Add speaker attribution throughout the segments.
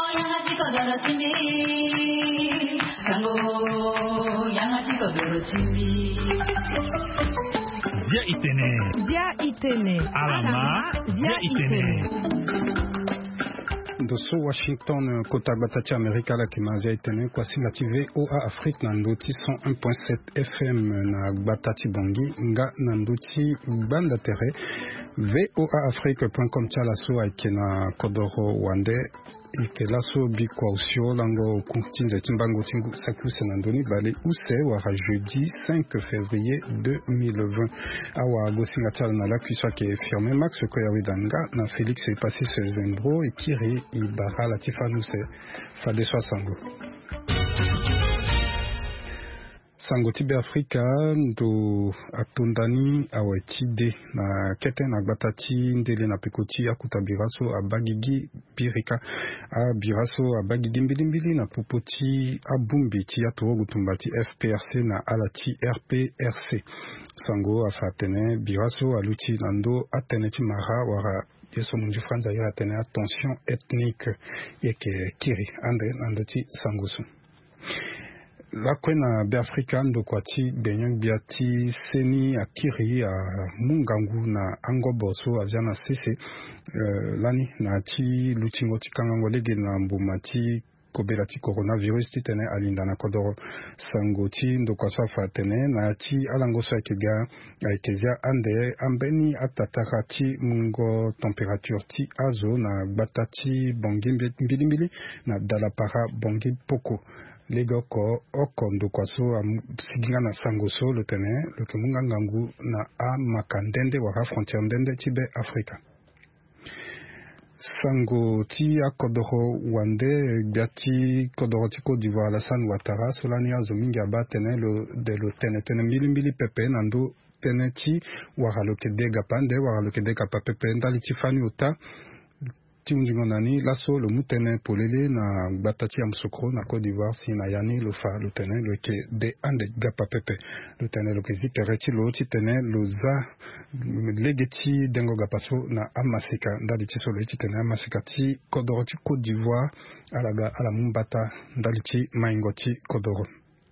Speaker 1: 양아치 거더러 침비 상고 양아치 거더러 침비
Speaker 2: Via Itene Alama Via Itene
Speaker 3: Dosso Washington Kota Batati Amerika la Kimazia Itene kwa singati VOA Afrique na ndoti 101.7 FM na Batati Bongi nga na ndoti banda tere VOA Afrique.com chala so aikena Kodoro Wande ike laso bikwa usio lango kuntinze timbango tingu sakuse nandoni bale use wara jeudi 5 février 2020 awa gosinga tala na la cuissoa ke firme Max Koyawidanga na Félix Passé Sezembro et Kiri Ibara la tifanuse fade sango sango tibe Afrika ndo atondani awetide na kete na batati ndele na pekoti akutabiraso abagigi birika abiraso abagigi mbilimbili na popoti abumbi ti atogo tumbati FPRC na alati RPRC sango afatene biraso aluti nando ateneti mara wara yeso munju franza ya atene attention ethnique yeke kiri andre nandoti sangosu la kwena be Afrika ndo kwati benyang biati seni akiri a mungangu na angoboso aziana sese lani na ti lutingo ti kangango lege na mbumati kobela ti coronavirus ti tene alinda na kodoro sango ti ndo kwa safa tene na ti alango so akega akezia ande ambeni atataka ti mungo temperature ti azo na batati bongi mbilimbili na dalapara bongi poko legoko okondo kwaso siginga na sangoso le tene le kemunga ngangu na a makandende waka frontière ndende tibe Afrika sango ti akodoro wande biati kodoro ti Côte d'Ivoire Alassane Ouattara solani azo mingi aba tene lo tene mbili pepe nando tene ti wara lo kedega pande wara lo kedega pa pepe ndali ti fani ota tiunjingo nani laso le mutene polele na batati amsokro na Côte d'Ivoire si na yani lo fa lo tene lo ke de ande gapa pepe lo tene lo kezi tereti lo ti tene lo za legeti dengo gapaso na amasika ndali ti solo ti tene amasika ti kodoro ti Côte d'Ivoire ala mumbata ndali ti maingo ti kodoro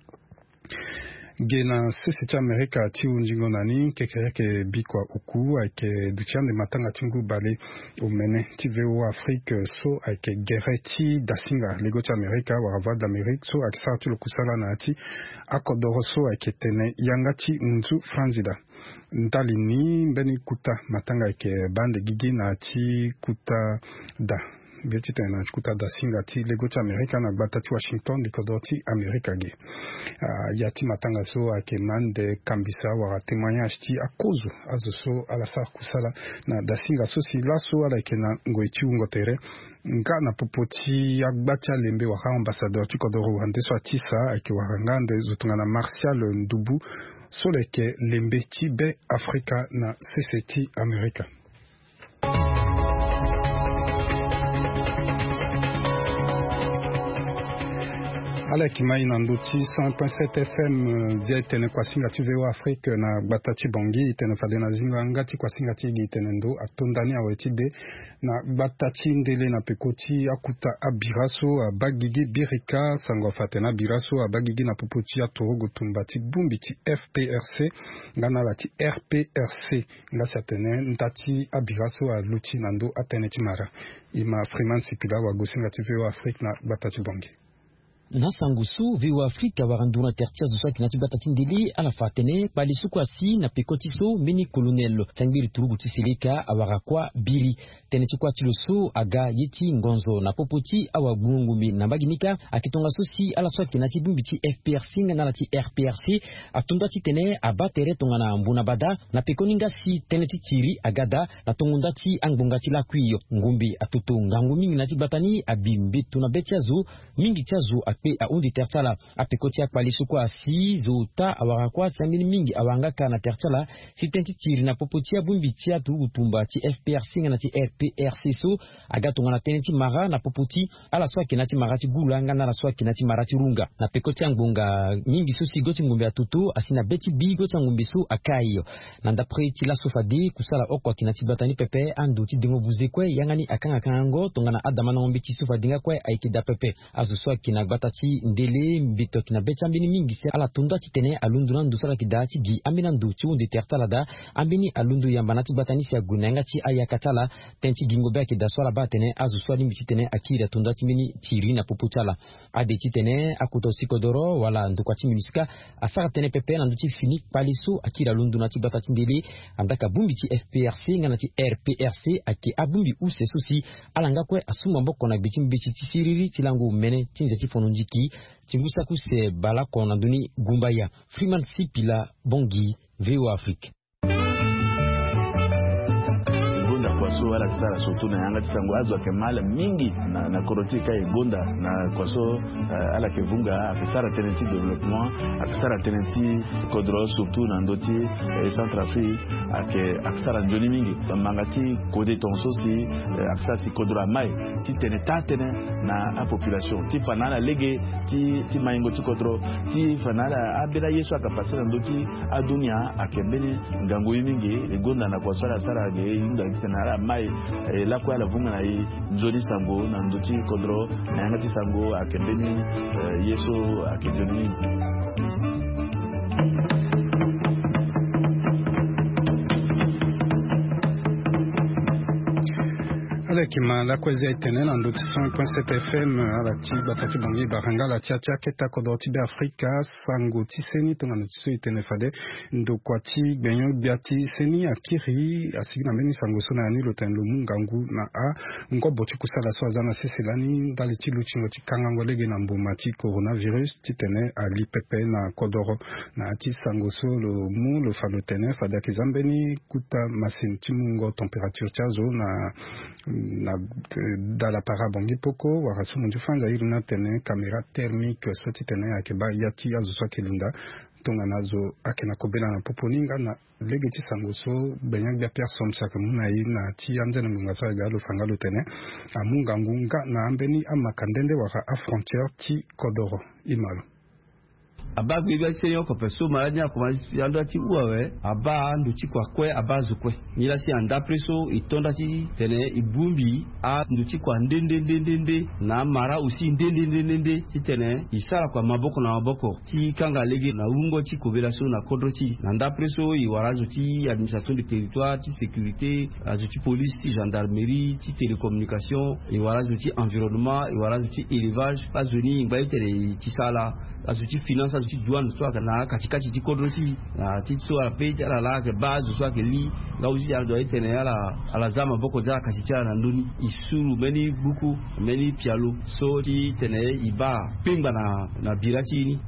Speaker 3: gena sisi cha Amerika ti unjingo nani kekereke bikwa uku aike duchande matanga tingu bale umene ti VOA Afrique so aike gereti dasinga lego cha Amerika warava d'Amérique so aike sartu lokusala na ati akodoro so aike tene yanga ti nzu franzida ntali ni mbeni kuta matanga aike bande gigi na ati kuta da beti tena chikuta da singa ti lego ti Amerika na gbata ti Washington di kodoro ti Amerika ge ya ti matanga so ake mande kambisa wara témoignage ti akozo azo so ala sar kusala na da singa so si la so ala ke na ngoi ti ungo tere nga na popo ti agbati alembe waka ambassadeur ti kodoro wande so ati sa ake wara ngande zotunga na Martial Ndubu so leke lembe ti be Afrika na sese ti Amerika ala kimai na ndoti 100.7 FM zia itene kwa singa ti VOA Afrique na batati bongi itene fade na zinga ngati kwa singa ti itene ndo atondani aweti de na batati ndele na pekoti akuta abiraso abagigi birika sango fatena biraso abagigi na popoti atorogo tumbati bumbi ti FPRC ngana la ti RPRC nga satene ntati abiraso aluti nando atene ti mara ima Freeman Sipila wa gosinga ti VOA Afrique na batati bongi
Speaker 4: na sangusu viwa Afrika waranduna tertia zusa kinati batati ndili ala fatene pali sukwasi na pekotiso mini colonel tangbiri turugu tisilika awarakwa biri teneti kwa tiloso aga yeti ngonzo na popoti awagungumi na baginika akitonga sosi ala swa kinati bumbiti FPRC na lati RPRC atunda ti tene abatere tonga na mbuna bada na pekoninga si teneti tiri agada na tongunda ti angbonga ti lakwiyo ngumbi atuto ngangumi nati batani abimbi tuna betiazo mingi tiazo RP a undi tertala apekoti akpalisuko asi zota awarakwa sambini mingi awangaka na tertala sitenti tiri na popotia bumbitia tu utumba ti FPRC na ti RPRCSO agatonga na tenenti mara na popoti ala swaki na ti marati gulanga na la swaki na ti marati runga na pekoti ngunga nyingi susi goti ngumbe atutu asina beti bigo ngumbe su akayo na ndapre ti la sofadi kusala okwa kinati batani pepe andu ti dengo buzekwe yangani akanga kango tongana adama na ngombe ti sofadinga kwe aikida pepe azu swaki na batati ndele mbito kina betambini mingi se ala tunda ti tene alundu na ndusala kidati gi amina ndu ti unde tertalada ambini alundu yambanati batani sia gunanga ti ayakatala tenti gingo be akida swala batene azu swali miti tene akira tunda ti mini tiri na puputala ade ti tene akuto sikodoro wala ndukwa ti munisika asara tene pepe na ndu ti fini paliso akira lundu na ti batati ndele andaka bumbi ti FPRC ngana ti RPRC aki abumbi use susi alanga kwe asuma mboko na biti mbiti ti siriri ti langu mene tinze ti fonondiki tingusa kuse bala kona duni gumbaya Freeman Sipila Bongi VOA Afrique.
Speaker 5: Kwaso ala tsara sotu na yanga tisango azo ke mala mingi na korotika igonda na kwaso ala ke vunga akisara tenenti development akisara tenenti kodro surtout na ndoti Centrafrique akisara njoni mingi mangati kode tonso si akisara si kodro mai ti tene na a population ti fanala lege ti maingo ti kodro ti fanala abela yesu akapasira ndoti adunia akembele ngango mingi igonda na kwaso ala sara ge inda tena mai la kwa la vunga na nzoni sango na ndoti kodro na yangati sango akembeni yeso akejoni
Speaker 3: Kima la kwezi itene na ndoti 100.7 FM ala ti batati bangi baranga la tia keta kodoti be Afrika sango ti seni tonga notso itene fade ndo kwati gbenyo biati seni akiri asigina meni sango sona ni loten lo mungangu na a ngo boti kusala so azana seselani dali ti luchingo ti kangango lege na mbuma ti coronavirus ti tene ali pepe na kodoro na ti sango so lo mu lo falo tene fada ke zambeni kuta masin ti mungo temperature chazo na dala parabongi poko warasu munju fanza ilu na tene kamera thermique soti tene akeba yati azu so kelinda tonga nazo akena kobela na poponinga na legeti sangoso benyak bia person sakamuna na ti anzena munga so galo fangalo tene amunga ngunga na ambeni amakandende waka a frontière ti kodoro imalo
Speaker 6: aba gbe senyo ko peso maranya ko yando ti uwe aba ndo ti kwa kwe aba zukwe nila si anda preso itonda ti tene ibumbi a ndo ti kwa ndende na mara usi ndende ti tene isara kwa maboko ti kanga legi na ungo ti kobela so na kodro ti na anda preso i warazo ti administration du territoire ti sécurité azu ti police ti gendarmerie ti télécommunication i warazo ti environnement i warazo ti élevage azuni ngba tele ti sala azu ti finance azu ti douane so kana katikati ti kodro ti ti so ape ti ala ke base so ke li nga uzi ya do etene ala zama boko za kachicha na nduni isuru meni buku meni pialo so ti tene iba pimba na birati ni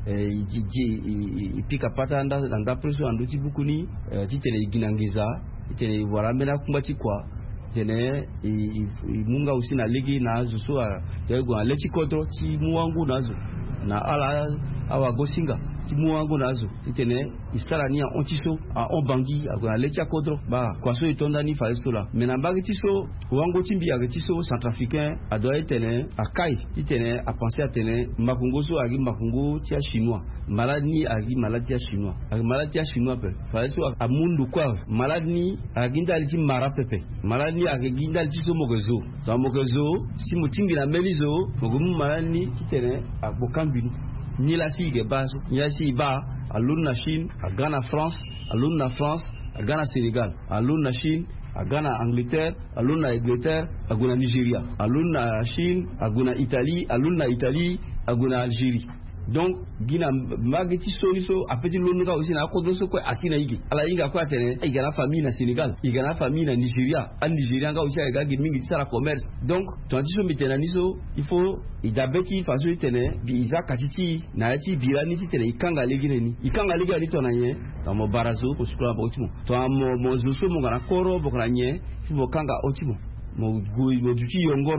Speaker 6: ipika pata nda preso andu ti buku ni ti tene iginangiza tene waramena kumbati kwa tene munga usina ligi na azu so yego aleti kodro ti muwangu nazo na ala awa gosinga ti muwangu nazo titene isala ni ontiso a onbangi agona lecha kodro ba kwaso itonda ni falestola mena bagi tiso wango timbi agetiso centrafricain adoye tene akai titene a penser a tene makungoso agi makungo tia chinois maladi agi maladi chinois agi maladi chinois pe falesto a mundu kwa maladi agi ndali ti mara pepe maladi agi ndali tiso mogezo za mogezo si mutimbi na melizo mogumu maladi titene a bokambini ni la sige baso ni la si ba alun na Chine a Ghana France alun na France a Ghana Sénégal alun na Chine a Ghana Angleterre alun na Angleterre a guna Nigeria alun na Chine a guna Italie alun na Italie a guna Algérie donc gina mageti soniso apeti lonuka aussi na kodro so ko asina igi ala inga ko atene igana famille na Sénégal igana famille na Nigeria an Nigeria nga aussi aga mingi sala commerce donc tondiso mitena niso il faut idabeti faso itene bi iza katiti na yati birani titene ikanga legine ni ikanga legine tonanye to mo barazo ko sukura ba otimo to mo zuso mo ngana koro bokana nye fi mo kanga otimo mo gui mo duti yongoro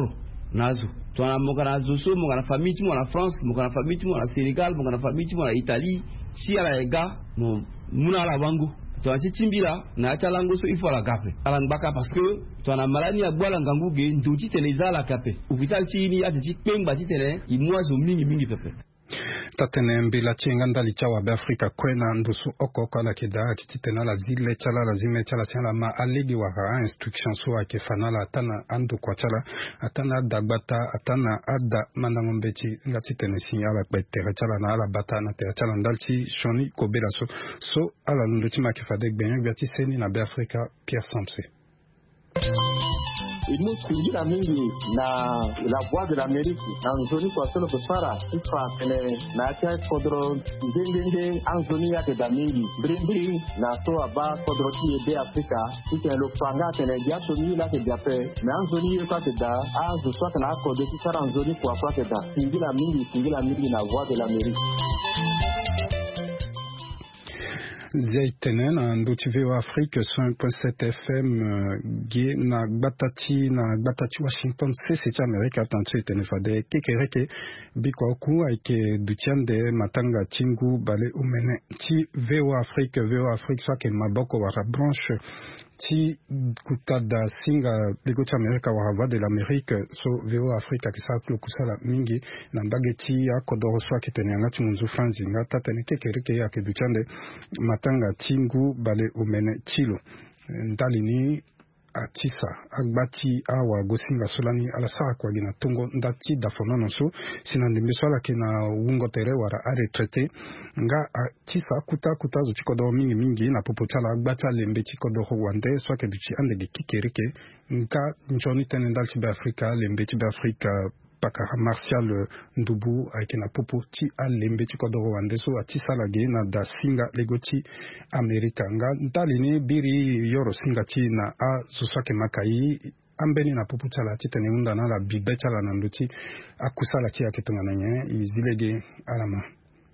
Speaker 6: nazo tona mokana zoso mokana famille ti mona France mokana famille ti mona Sénégal mokana famille ti mona Italie si ala ega no muna la wangu tona ti timbila na talango so il faut la gape alangaka parce que tona malani ya bwala ngangu ge nduti teneza la kape hôpital ti ni ati ti pemba ti tene imwazo mingi pepe
Speaker 3: tatene mbila chinga ndali chawa be Afrika kwena ndusu oko kala kida titena la zile chala la zime chala sala ma aligi wa instruction so ake fanala atana andu kwa chala atana dagbata atana adda manangombechi ngati tene sinyala kbetere chala na ala bata na te chala ndalchi shoni kobela so ala nduti makifade gbenye gati seni na be Afrika Pierre Samse.
Speaker 7: Nous suivons la voix de l'Amérique dans zone kwa solo kusara ifa kene na tia kodro ndenge en zone ya ke damingi brimbri na so aba kodro ti de Afrika ite lo panga kene ya to ni la ke jape na en zone yo ka ke da a zo so kana kodro ti sara en zone kwa ke da suivons la la voix de l'Amérique.
Speaker 3: Zaitenen na ndotive wa Afrique 100.7 FM ge na gbatati Washington CC America tantu itene fade kekereke biko ku aike dutiande matanga tingu bale umene ti VOA Afrique so ke maboko wa branche ti kutada singa ligo ti America wa voix de l'Amérique so VOA Africa ki sa kusala mingi na mbageti akodoro so kitene ngati munzu franzi ngata tene kekereke ya ke dutiande matanga tingu bale umene chilo ndalini atisa agbati awa gosinga solani ala sara kwa gina tungo ndati dafonono so sinandimbe swala kina ungo tere wara retraité nga atisa kuta zo chikodo mingi na popochala agbati lembe chikodo wande so ke duchi ande kikerike nka njoni tene ndalchi be Afrika lembe ti be Afrika paka Martial Ndubu aike na popo ti alembe ti kodoro wandeso atisala ge na da singa legoti Amerika nga ntalini biri yoro singa ti na a susake makai ambeni na popo chala ti tene unda na la bibe chala na nduti akusala ti aketunga na nye izilege alama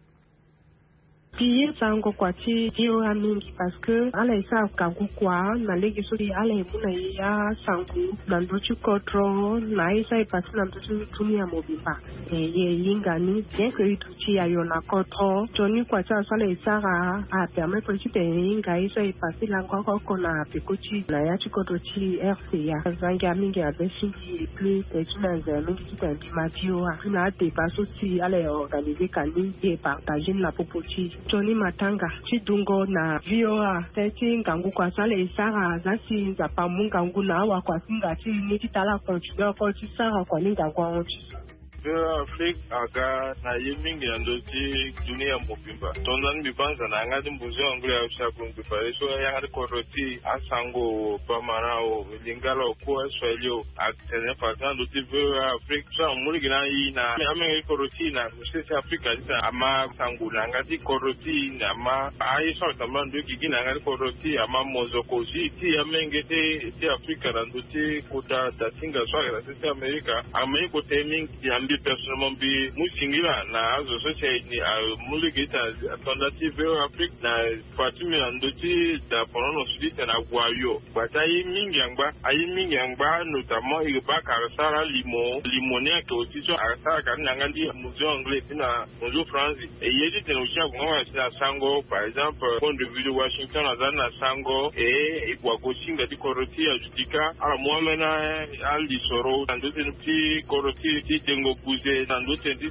Speaker 8: Piye sango kwa ti hiyo mingi parce que ala isa kangu kwa na legi suri ala imuna ya sangu na ndochi kotro na isa ipasi na ndochi tunia mobimba ye yinga ni bien que ituchi ya yona kotro joni kwa cha sala isa a permettre ti te yinga isa ipasi la ngoko na pikochi na ya chikoto chi RCA zanga mingi ya besingi plus tejina za mingi ti tendi mabio na te paso ti ala organiser kani ye partager la popochi Johnny Matanga chidungo na VOA teti ngangu kwa sale isara zasi za pamunga ngu na wa kwa singa chi ni titala contribuer kwa chisara kwa ninga kwa onchi
Speaker 9: Afrique aga na yemingi andoti dunia mobimba tondan bibanza na ngadi mbuzo angule ya ushakungu bifareso ya ngadi koroti asango pamarao lingalo kwa swelio akitene fata andoti VOA Afrique so amuli gina yi na ame koroti na msese Afrika jita ama sango na ngadi koroti na ama ayi so tamando gina ngadi koroti ama mozokozi ti amengete ti Afrika andoti kuta dasinga so ya sese Amerika ame ko teming ambi personnellement bi musingira na azo society muligita alternative Afrique na fatimi andoti da ponono sudite na gwayo batayi mingi angba notamment iba karsara limonia ke otiso arsara kan ngandi museo anglais na museo France et yedi tenosha kwa na sango par exemple point de vue de Washington azana sango et igwako singa di koroti ajudika ala muamena ali soro andoti ti koroti ti tengo buze nando tenti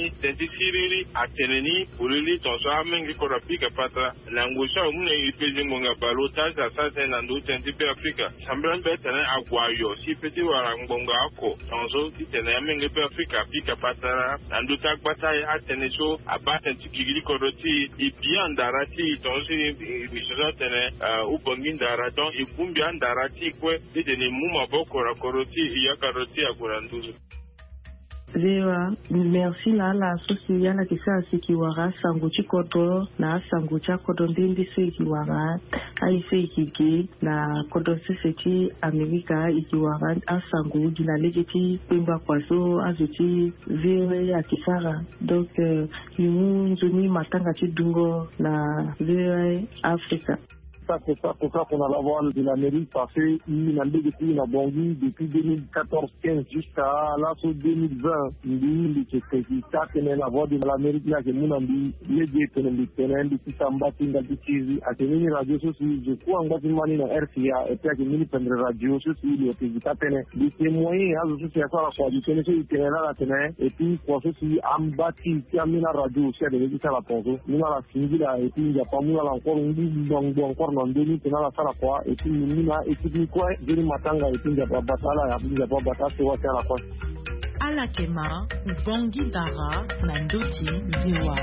Speaker 9: siriri ateneni ulili tonso amengi korapika pata langusha umune ipeje ngonga balota za sasa nando tenti pe Afrika sambran betene agwayo si peti wara ngonga ako tonso titene amengi pe Afrika pika pata nando takbata ateneso abata tikigiri koroti ibiandarati tonso mishoza tene ubongindara don ibumbi andarati kwe titene muma bokora koroti yakaroti akuranduzu
Speaker 8: Zewa, merci la société la kisa sikiwara sanguchi kodo na sangucha kodo ndindi sikiwara aise ikige na kodo seseti Amerika ikiwara asangu gina legeti pemba kwaso azuti vewe ya kisara donc ni Johnny Matanga chidungo na vewe Afrika
Speaker 7: Ça, c'est ça pour ça qu'on a la voix de l'Amérique, parce qu'il a depuis la Bangui, depuis 2014-15 jusqu'à l'assaut 2020, il y a la voix de l'Amérique, là, que nous avons dit, les deux, qui sont battus dans le Tizi, à tenir la radio, je crois en bâtiment dans RCA, et puis à tenir la radio, il y a des témoins, c'est ça la foi, du Sénégal, la tenir, et puis, pour ceux qui ont bâti, qui ont mis la radio aussi, à des médicaments à la pause, nous avons la fini là, et puis il n'y a pas nous encore un bout encore dans 2000, c'est dans la salle à quoi, et puis nous avons étudié quoi, Jenny Matanga, et puis il n'y a pas bataille, il n'y a pas bataille, c'est quoi, c'est à la fois.
Speaker 2: Alakema, Ubongi Dara, Nandoti, Viwa.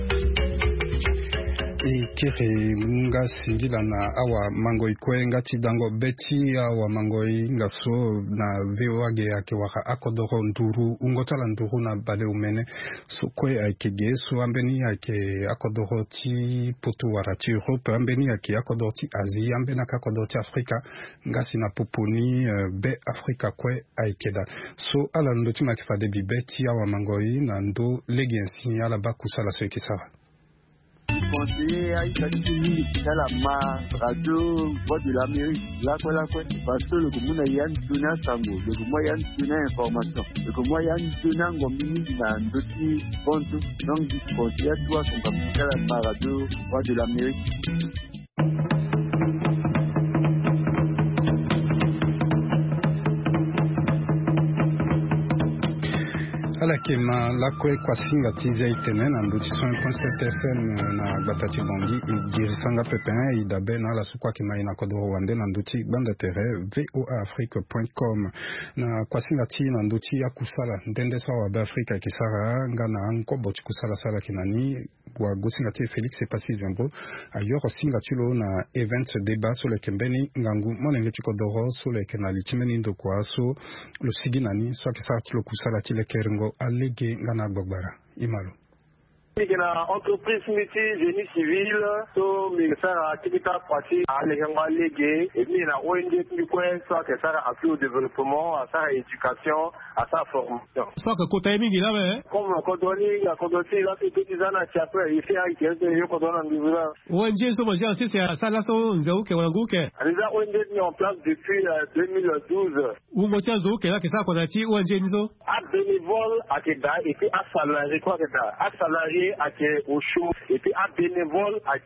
Speaker 3: Kere nga singila na awa mangoi kwe ngati dango beti awa mangoi ngaso na veoage yake waka akodoro nduru ungotala nduru na bale umene so kwe aikege so ambeni yake akodoro ti potu warati Europe ambeni yake akodoro ti Asia ambeni yake akodoro ti Afrika ngasi na poponi be Afrika kwe aikeda so ala ndoti makifade bi beti awa mangoi na ndo legi ensi ala bakusala so ikisara
Speaker 7: conseiller à Italie, dans la radio, voix de l'Amérique, là, parce que le commun y a une donnée sango, le commun y a une donnée information, le commun y a une donnée gomini dans d'autres comptes, donc du conseiller à toi, son capital à la radio, voix de l'Amérique.
Speaker 3: Alakema lakwe kwa singa tiza itene na nduti 1.7 FM na Batati Bongi igirisanga pepin idabe na la sukwa kima ina kodoro wande na nduti banda tere voaafrique.com na kwa singa ti na nduti ya kusala ndende swa wa Afrika kisara nga na anko boti kusala sala kinani wa gosinga ti Felix Sepasi Jumbo ayor singa tilo na events débat sur le kembeni ngangu monenge ti kodoro sur le kenali chimeni ndo kwa so lo siginani swa kisara tilo kusala ti le kerengo alege ngana gbogbara imalo
Speaker 7: na entreprise multi génie civil so ministère activité pratique alege et puis na ONG qui coin ça que ça appui au développement à sa éducation à sa formation
Speaker 10: ça que côté mingi là mais
Speaker 7: comme kodoni la kodoti là c'est des années qui après il fait avec des kodona ndivula
Speaker 10: ONG so moi c'est ça là so nzao ke wangu ke
Speaker 7: déjà ONG mis en place depuis 2012
Speaker 10: ou moi tiens zo ke là que ça qu'on a dit ONG nizo
Speaker 7: à bénévole à Keda et puis à salarié quoi Keda à salarié à au chaud et puis à bénévole à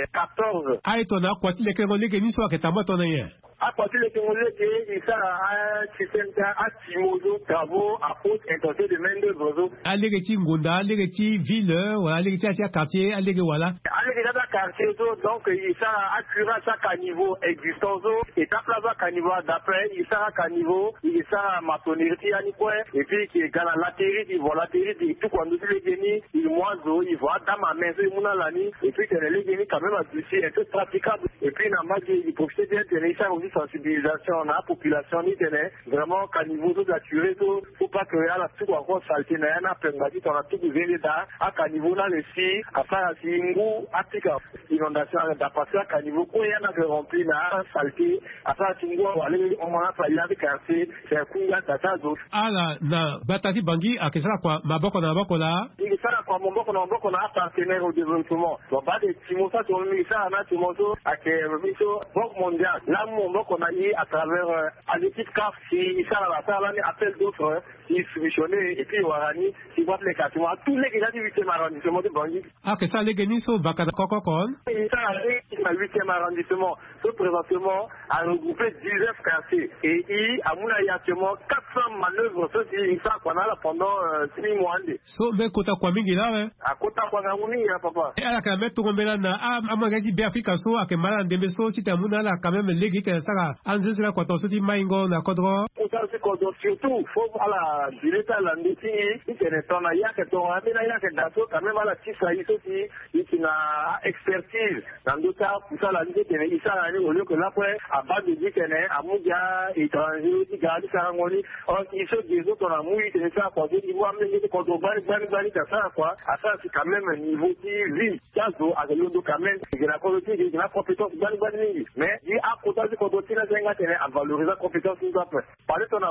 Speaker 7: 14
Speaker 10: ah et toi là quoi tu les que les ni soit que ta moto n'est
Speaker 7: à partir de ce moment-là, il sert à Chisenga, à Timozo, travaux, à haute intensité de main-d'œuvre.
Speaker 10: Allez, Ngonda, allez, ville, allez, quartier, allez, voilà.
Speaker 7: Allez, dans le quartier, donc, il sert à assurer chaque niveau existant, étape là-bas, qu'à niveau d'après, il sert à niveau, il sert à maçonnerie, et puis, qui est dans la latérite, il voit la latérite, tout quand nous les génies, il moiseau, il voit dans ma main, il mouna l'année, et puis, les génies, quand même, à un peu praticable, et puis, dans ma vie, il profite bien de l'échange aussi. Sensibilisation na population ni tene vraiment qu'à niveau de la tuer tout faut pas que à la tout encore salté na na pengadi on a tout besoin da à niveau na le si à faire singu atika inondation da passer à niveau ko ya na rempli na salté à faire singu aller on a pas là de quartier c'est kunga tata zo
Speaker 10: ala na Batati Bangi a que ça quoi maboko na boko là
Speaker 7: il ça quoi maboko na partenaire au développement donc pas de timosa to mi ça na timoso à que miso banque mondiale là qu'on a eu à travers à l'équipe CAF qui ça la salle appel d'offres qui soumissionné et puis Warani qui voit les quartiers tous les gars du 8e arrondissement de Bangui
Speaker 10: ah que ça les geniso bakada kokokon
Speaker 7: et ça le 8e arrondissement so présentement a regroupé 19 quartiers et il a mouna actuellement 400 manœuvres ce qui ça qu'on a là pendant 6 mois
Speaker 10: so mais kota kwa mingi là ouais
Speaker 7: à kota kwa nguni papa
Speaker 10: et ala ka mettre ngombela na amagaji be Afrika so akemala ndembe so si tamuna la quand même les gars ça anzezi la kwa tosoti maingo na kodro
Speaker 7: aussi kodro surtout faut à la dileta la nditi internet na yake to amina yake dato quand même à la tisa iso qui na expertise dans d'autres pour ça la nditi ne isa na au lieu que là après à bas de dire que ne amuja étranger qui garde ça ngoni on iso des autres on a mouillé de ça quoi il voit même que kodro bari ça quoi à ça c'est quand même un niveau qui vit caso à l'autre quand même il y a la qualité il y a la compétence bari mais il a côté de kodro à valoriser la compétence nous après. Parler ton amour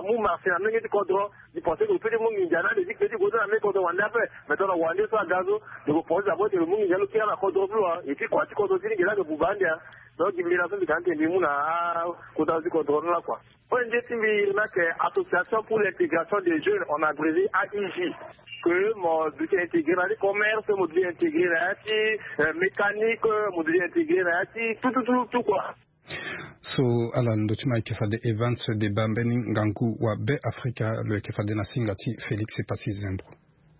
Speaker 7: mou marché na mingi kodro di penser que petit mungi njana de dit que di kodro na me kodro wanda pe maintenant wande so gazo de ko poser d'abord le mungi njalo kia na kodro bloa et puis quoi ti kodro tini gela de bubandia donc il mira son bidante ni muna kodro di kodro la quoi ONG Timbi na que association pour l'intégration des jeunes on a brisé AIJ que mon but intégré dans le commerce mon but intégré là mécanique mon but intégré là tout quoi.
Speaker 3: So alan do chima ke fade events de bambeni ngangu wa be Africa le ke fade na singati Félix Epasi Zembro.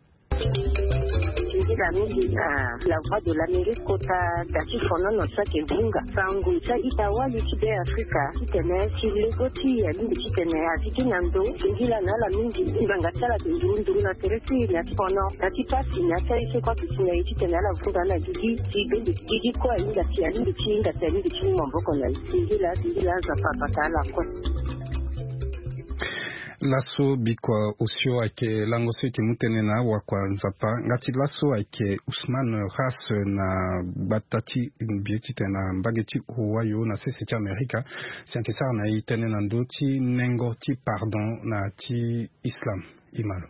Speaker 11: La voix de l'Amérique kota dati fono no sa ke bunga sangu sa itawa likide Afrika kitene chilegoti ya ndi kitene atiki nando ngila na la mingi nganga tsala ndundu na teresi na fono dati pasi na sai kwa kitene kitene la funga na gigi kwa inga tia ndi chinga tani ndi chinga mboko na ngila za papa la kwa
Speaker 3: laso bikwa osio ake langoso ke mutenena wakwa nzapa ngati laso ake Usman Ras na batati bieti tena mbageti huwayo na sese cha Amerika sianke sa na itenena ndoti nengo ti pardon na ti Islam imalo.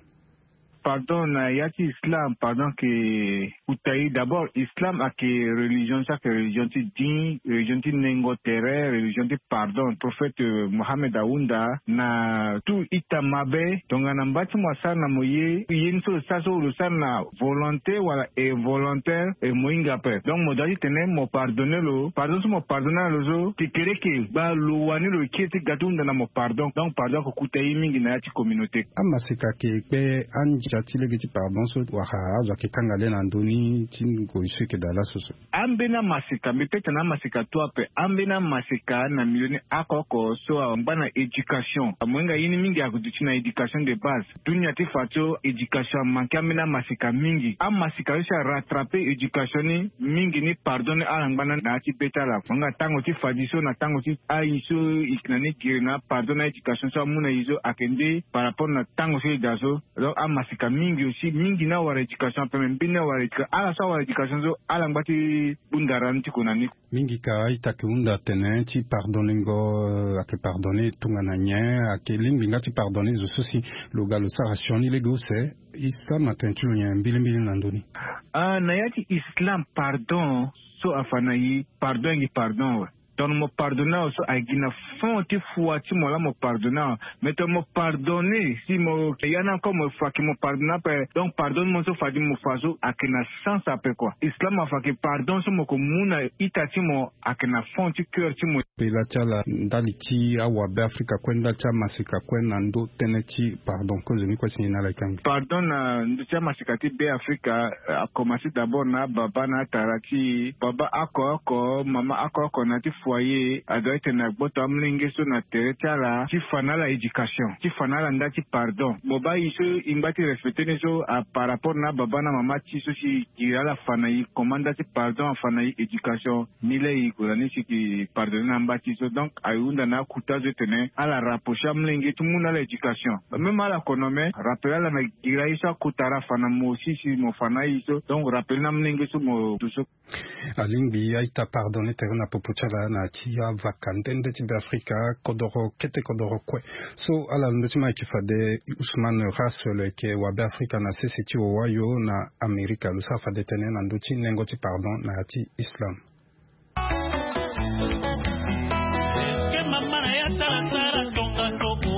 Speaker 12: Pardon na yati Islam pardon que utai d'abord Islam a que religion ça que religion ti din religion ti nengo terre religion ti pardon prophète Mohammed Aounda na tout itamabe donc anambati mwasa na moye yenso saso lusana volonté wala involontaire et moinga pe donc modali tene mo pardonner lo pardon mo pardonner lo zo ti kereke ba lo wani lo kieti gatunda na mo pardon donc pardon ko kutai mingi na yati communauté
Speaker 3: amasika ke be anji jatile geti pardon so waha za ke kangale na ndoni tingo isike dala soso
Speaker 12: ambena masika peut-être na masika toi pe ambena masika na milioni akoko so mbana education mwenga yini mingi akudichi na education de base dunia ti fato education manke ambena masika mingi amasika yo sha rattraper education ni mingi ni pardonner ala mbana na ti betala mwenga tango ti fadiso na tango ti aiso iknani kirina pardonner education so muna izo akende par rapport na tango se dazo donc amasika mingi aussi mingi na wa education pe mbina wa education ala sa wa education zo ala ngati bundaranti kunani
Speaker 3: mingi ka itake unda tene ti pardoningo ake pardonner tungana nye ake limbi ngati pardonner zo sosi lugalo sa rationi lego se Islam atentulo nya mbili na ndoni
Speaker 12: na yati Islam pardon so afana yi pardon donc me pardonner so agina fonti fuati mo la mo pardonner mais to mo pardonner si mo yana comme fa ki mo pardonner pe donc pardonne mo so fa di mo faso akena sans ape quoi Islam fa ki pardon so mo ko muna itati mo akena fonti cœur ti mo
Speaker 3: pela chala ndaliti awa be Afrika kwenda cha masika kwenda ndo teneti pardon ko zeni kwa sinina la kangi
Speaker 12: pardon na ndo cha masika ti be Afrika a commencer d'abord na baba na tarati baba akoko mama akoko na ti foyer adoite na boto amlinge so na teretala ti fanala education ti fanala ndati pardon boba iso imbati respecter so par rapport na baba na mama ti so si irala fanayi commanda ti pardon fanayi education nile i kolani si ki pardonner na mbati so donc ayunda na kutazo tene ala rapprocher amlinge tout monde la education même ala konome rappeler la na iraisa kutara fana mo si mo fanayi so donc rappeler na amlinge so mo so
Speaker 3: alingi aita pardonner terena popuchala na tia vakantende ti Afrika kodoro kwe so ala ndotima kifade Usman Ras le ke wa be Afrika na sese ti owayo na Amerika lu sa fade tene na ndoti nengo ti pardon na ti Islam
Speaker 13: ke mama na ya tara tonga soko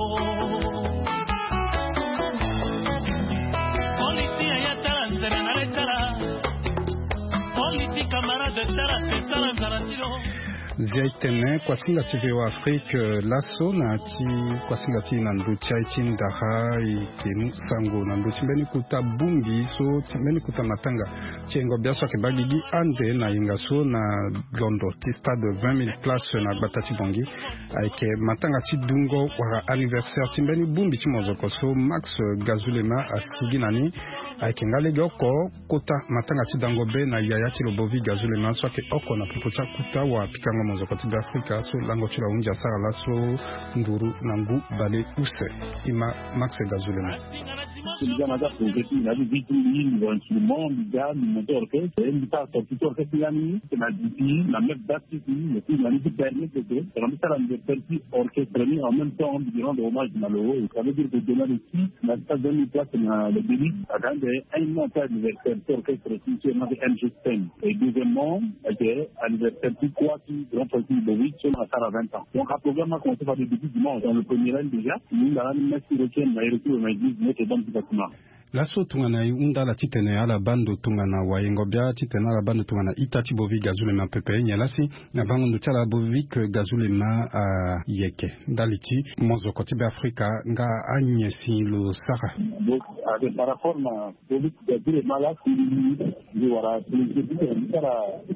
Speaker 13: politia ya tara zera na tara politika mara de tara ke tara zaratilo
Speaker 3: ziaitene kwa singa TV wa Afrika laso na ti kwa singa ti na nduti aiti ndaha ikenu sango na nduti mbeni kuta bungi so mbeni kuta matanga tiengo biaso ke bagigi ande na ingaso na Londo ti stade 20,000 places na batati bongi aike matanga ti dungo wara anniversaire ti mbeni bumbi ti mozoko so Max Gazulema astigi nani aikenga lege oko kota matanga chidangobe na yaya chilobovi gazule maswa ke oko na pupocha kuta wa pikango mozoko tiba Afrika so lango chula unja sara laso nduru nangu bale use ima Max Gazule na
Speaker 7: Celui-là n'a pas posé, il a dit vite une instrument, il a mis mon orchestre, il a sorti orchestre, il a mis, il a dit, la même date, il a dit permis de faire, il a mis ça dans le petit orchestre, en même temps, il rend hommage malheureux. Ça veut dire que demain ici, il n'a pas donné place dans le délit, à quand un mois d'anniversaire, orchestre, si on avait un système. Et deuxièmement, anniversaire, tout quoi, qui grand parti de 8, on a ça à 20 ans. Donc, à programme, on commence par le début du mois, dans le premier an déjà, nous, on a mis sur lequel on a reçu, on a dit, notre banque
Speaker 3: laso tungana unda la titene ala bando tungana wayengobia titene ala bando tungana itati bovi gazule ma pepe nyalasi na bango ndutala bovi ke gazule ma yeke daliti mozo kotibe Afrika nga anyesi lo sara
Speaker 7: donc par rapport à bovi gazule mala ni wara ni sara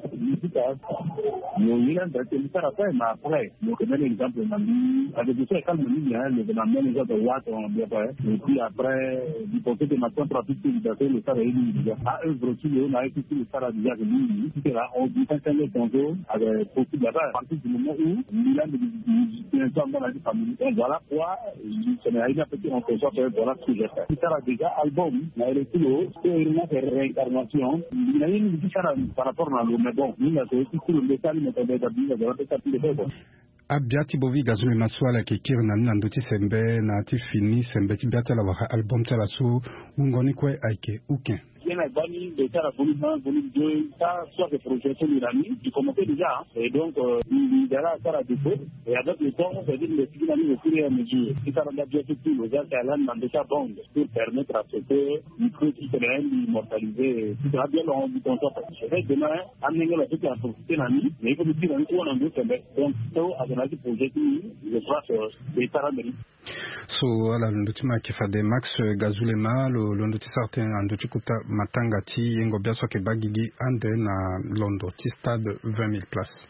Speaker 7: no yila ndate ni sara pa ma après donc un exemple na mi avec ça calme ni hein le même genre de watt on bien pas et puis après du côté de maintenant pratique d'utiliser le sara il a œuvre qui on a été le sara déjà lui qui là on dit quand les tonto avec possible là à partir du moment où il a des ensemble dans la famille voilà quoi il se met à une petite on peut faire voilà ce que j'ai fait sara déjà album il a été c'est une réincarnation il a une petite sara par rapport à l'homme mais bon il a aussi tout le détail mais on doit bien avoir peut-être plus de
Speaker 3: abiati bovi gazule maswala ke kirna nanduti sembe na ti fini sembe ti biata la wa album tala so ngoni kwe aike uken
Speaker 7: a banni de Sara volume 1, volume 2, ça soit des projections iraniennes, qui commençaient déjà, et donc il y a là Sara de feu, et avec le temps, on fait dire les filles au fur et à mesure. Si ça n'a bien fait tout, les gens qui allaient dans déjà bande pour permettre à ce que micro qui serait immortalisé, tout ça bien long du contrat. Je vais demain amener la suite à profiter la nuit, mais il faut dire un coup en anglais, donc tout à donner des projets, je crois que c'est Sara mérite.
Speaker 3: So ala ndutima kifade Max Gazulema lo nduti certain nduti kuta matanga ti yengo biaso ke bagigi ande na Londo ti stade 20,000 places.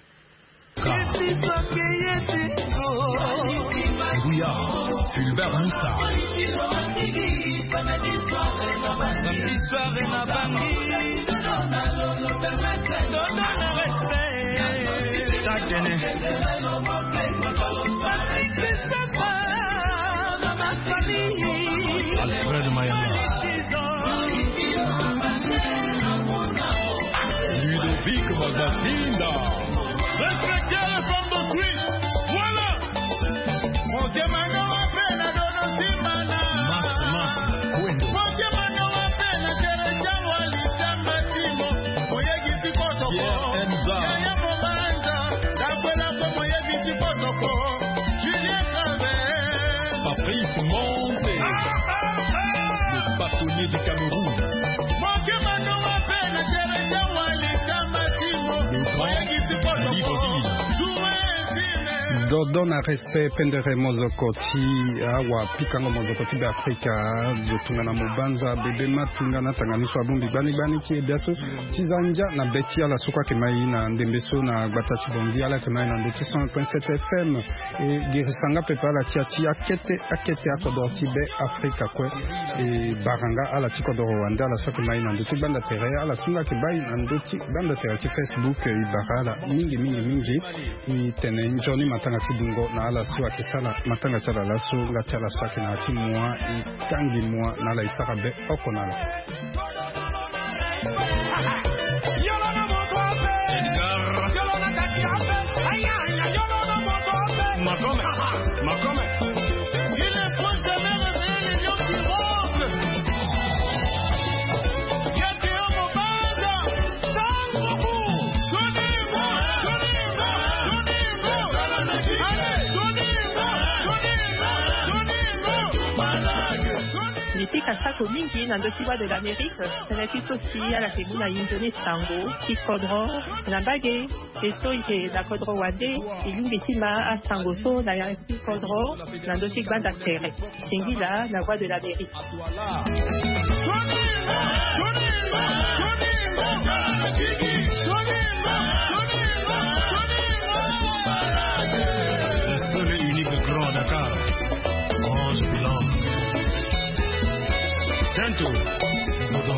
Speaker 14: Gouya, Fulbert Moussa. Alfred Mayama, Ludovic Magasinda, respectez les femmes de Suisse, voilà. Mon diamant à peine à Dono Simana, mon diamant à peine à Tereja Wali Tambatimo, Moyegi Tipotoko, Yaya Momanda, Dakwela Moyegi Tipotoko, Julien Travel, Patrice Monte, le bâtonnier du Cameroun.
Speaker 3: Dona respect pendere mozokoti awa pikango mozokoti be Afrika zotungana mubanza bebe matungana tanganiso abumbi bani ki biaso tizanja na beti ala soka kemai na ndembeso na gbatachi bondi ala kemai na ndoti 100.7 FM e girisanga pepa la tiati akete akodorti be Afrika kwe e baranga ala tikodo Rwanda ala soka kemai na ndoti banda tere ala sunga kebai na ndoti banda tere ti Facebook i barala mingi i tene njoni matanga tidungo na ala suwa kisala matanga chala laso nga chala suwa kina ati mwa i tangi mwa na ala isaka be okonala
Speaker 14: Makome il ne faut jamais réveiller les gens qui rôdent.
Speaker 8: Kasako mingi na ndosiwa de l'Amérique, c'est aussi à la Kemuna Indone Tango, Kikodro, na Bagé, et so ite na Kodro Wade, et Yumbitima à Sangoso, na Yareki Kodro, na Ndosik Banda Tere, Singila, la voix de l'Amérique.
Speaker 14: Le seul et unique Grand Dakar, 11 bilan. Tantôt,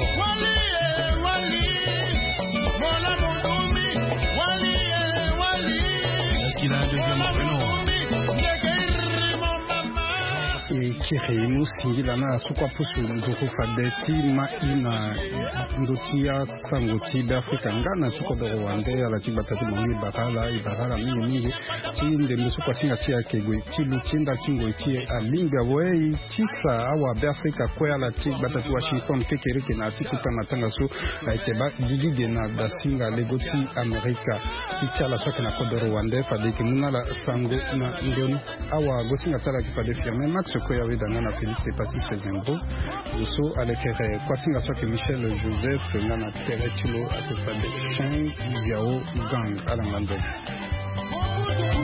Speaker 3: kiri musingila na sukwa pusu nduku fadeti ma ina ndutia sanguti d'Afrique ngana chiko do Rwanda ala chibatatu mongi bakala ibahara mingi chinde musukwa singa tia kegwe chilu chinda chingo itie alinga wei chisa awa d'Afrique kwa ala chibatatu Washington kekereke na chikuta matanga su aiteba gigige na dasinga legoti Amerika chichala soke na kodo Rwanda fadeki munala sango na ndoni awa gosinga tala kipade firme Max Koya Dangana Félix et Pacifique Zembo Zoso Alekere Kwasinga Soke Michel Joseph Nana Teretilo Atefade Cheng Yao Gang Alamando